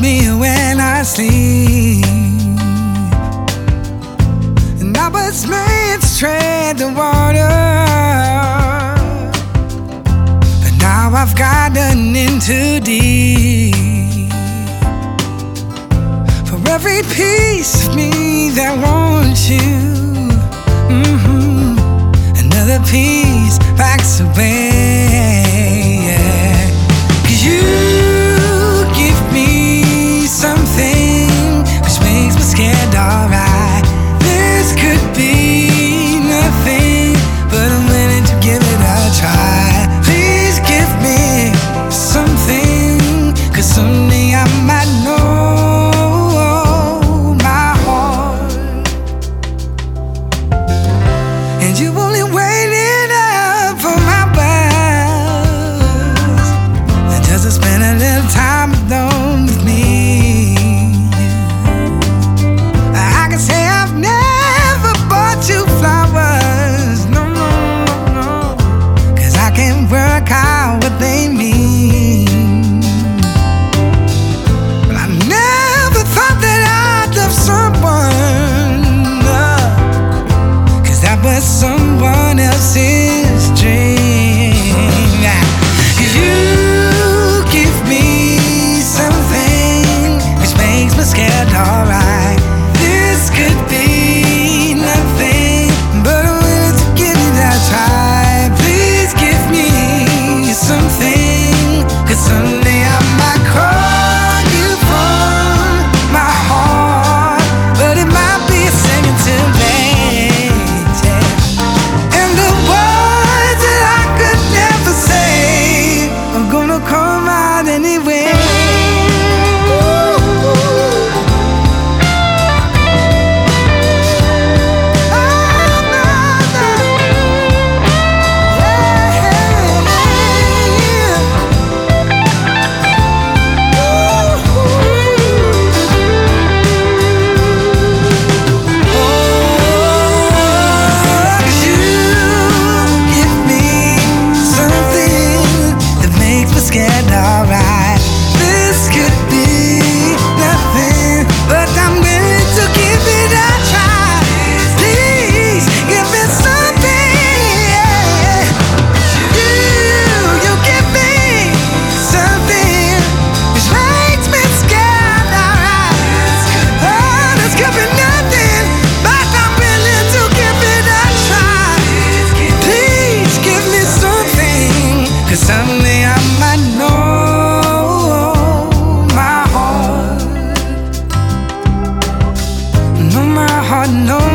me when I sleep, and I was made to tread the water, but now I've gotten in too deep. For every piece of me that wants you, another piece backs away. Yeah. 'Cause you give me something which makes me scared, alright. This could be nothing, but I'm willing to give it a try. Please give me something, 'cause someday I might know my heart. And you only waited up for my words, and just to spend a little time alone with me. I can say I've never bought you flowers, no, no, no, no, 'cause I can't work out what they mean. But I never thought that I'd love someone, but someone else's dream. 'Cause you give me something which makes me scared, alright. This could be nothing, but I'm willing to give it a try. Please give me something, 'cause someday I might call you from my heart, but it might be a second too late. Come out anyway. Scared, alright. This could be nothing, but I'm willing to give it a try. Please give me something, yeah. You give me something which makes me scared, alright. Oh, this could be nothing, but I'm willing to give it a try. Please give me something, 'cause someday I might know my heart, know my heart, know